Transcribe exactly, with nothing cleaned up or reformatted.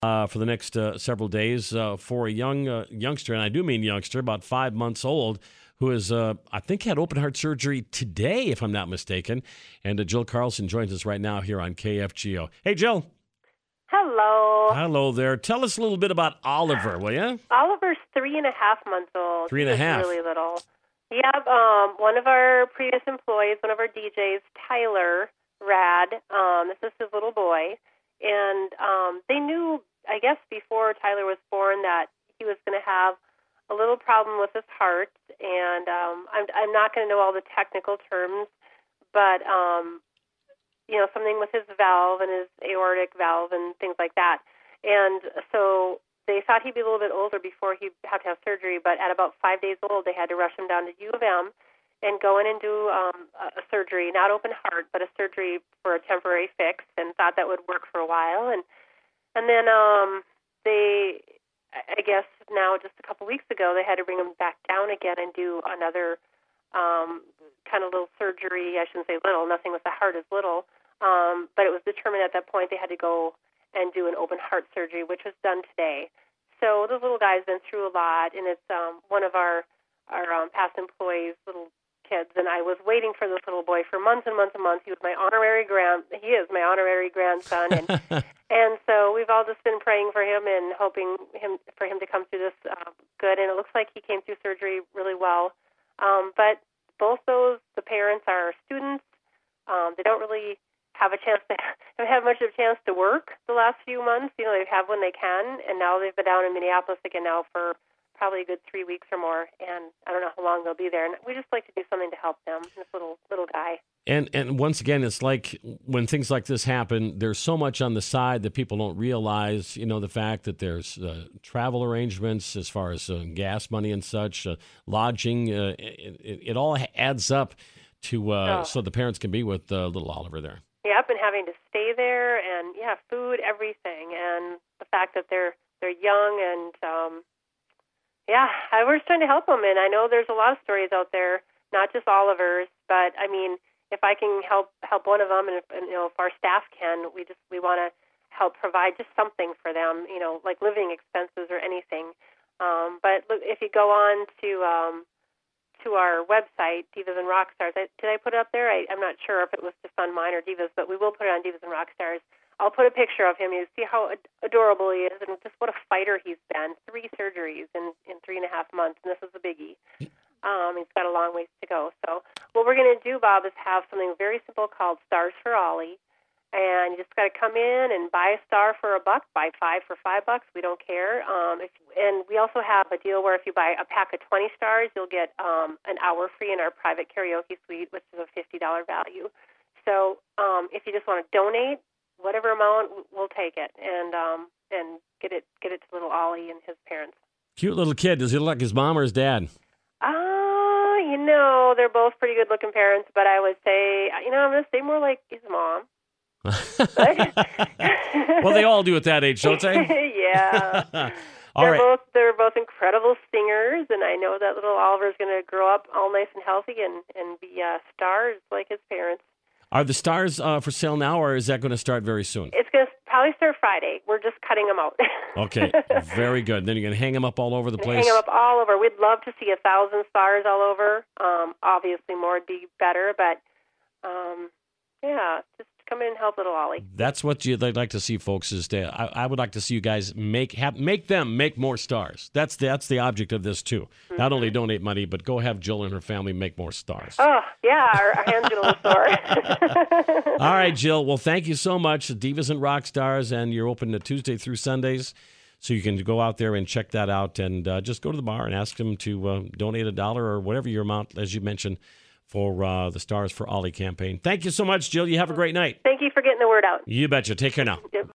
uh, for the next uh, several days uh, for a young uh, youngster, and I do mean youngster, about five months old, who is, uh, I think, had open heart surgery today, if I'm not mistaken. And uh, Jill Carlson joins us right now here on K F G O. Hey, Jill. Hello. Hello there. Tell us a little bit about Oliver, will you? Oliver's three and a half months old. Three and a He's half. really little. Yep. Um, one of our previous employees, one of our D Js, Tyler Rad, um, this is his little boy, and um, they knew, I guess, before Tyler was born that he was going to have a little problem with his heart, and um, I'm, I'm not going to know all the technical terms, but, um, you know, something with his valve and his aortic valve and things like that. And so they thought he'd be a little bit older before he'd have to have surgery, but at about five days old, they had to rush him down to U of M and go in and do um, a surgery, not open heart, but a surgery for a temporary fix, and thought that would work for a while. And and then um, they, I guess now just a couple weeks ago, they had to bring him back down again and do another um, kind of little surgery. I shouldn't say little, nothing with the heart is little, um, but it was determined at that point they had to go and do an open heart surgery, which was done today. So the little guy's been through a lot, and it's um, one of our, our um, past employees' little kids, and I was waiting for this little boy for months and months and months. He was my honorary grand, he is my honorary grandson, and and so we've all just been praying for him and hoping him for him to come through this uh, good, and it looks like he came through surgery really well. Um, but both those, the parents are students. Um, they don't really have a chance to have had much of a chance to work the last few months. You know, they have when they can, and now they've been down in Minneapolis again now for probably a good three weeks or more, and I don't know how long they'll be there. And we just like to do something to help them, this little little guy. And and once again, it's like when things like this happen, there's so much on the side that people don't realize, you know, the fact that there's uh, travel arrangements as far as uh, gas money and such, uh, lodging, uh, it, it, it all adds up to uh, oh. so the parents can be with uh, little Oliver there. Yep, and having to stay there, and yeah, food, everything, and the fact that they're they're young, and um, yeah, I was trying to help them, and I know there's a lot of stories out there, not just Oliver's, but I mean, if I can help help one of them, and, if, and you know, if our staff can, we just we want to help provide just something for them, you know, like living expenses or anything. Um, but look, if you go on to um, to our website, Divas and Rockstars, I, did I put it up there? I, I'm not sure if it was just on mine or Divas, but we will put it on Divas and Rockstars. I'll put a picture of him. You see how ad- adorable he is, and just what a fighter he's been. Three surgeries in, in three and a half months, and this is a biggie. Um, he's got a long ways to go. So what we're going to do, Bob, is have something very simple called Stars for Ollie. And you just got to come in and buy a star for a buck, buy five for five bucks. We don't care. Um, if, and we also have a deal where if you buy a pack of twenty stars, you'll get um, an hour free in our private karaoke suite, which is a fifty dollars value. So um, if you just want to donate, whatever amount, we'll take it and um, and get it get it to little Ollie and his parents. Cute little kid. Does he look like his mom or his dad? Ah, uh, you know, they're both pretty good-looking parents, but I would say, you know, I'm going to say more like his mom. Well, they all do at that age, don't they? Yeah. All they're right. both they're both incredible singers, and I know that little Oliver's going to grow up all nice and healthy and and be uh, stars like his parents. Are the stars uh, for sale now, or is that going to start very soon? It's going to probably start Friday. We're just cutting them out. Okay, very good. Then you're going to hang them up all over the place? Hang them up all over. We'd love to see a thousand stars all over. Um, obviously, more would be better, but um, yeah, just come in and help little Ollie. That's what you'd like to see, folks. Is to, I, I would like to see you guys make have, make them make more stars. That's the, that's the object of this too. Mm-hmm. Not only donate money, but go have Jill and her family make more stars. Oh yeah, our, our hands get a little sore. All right, Jill. Well, thank you so much, Divas and Rock Stars, and you're open to Tuesday through Sundays, so you can go out there and check that out, and uh, just go to the bar and ask them to uh, donate a dollar or whatever your amount, as you mentioned, for uh, the Stars for Ollie campaign. Thank you so much, Jill. You have a great night. Thank you for getting the word out. You betcha. Take care now. Yep.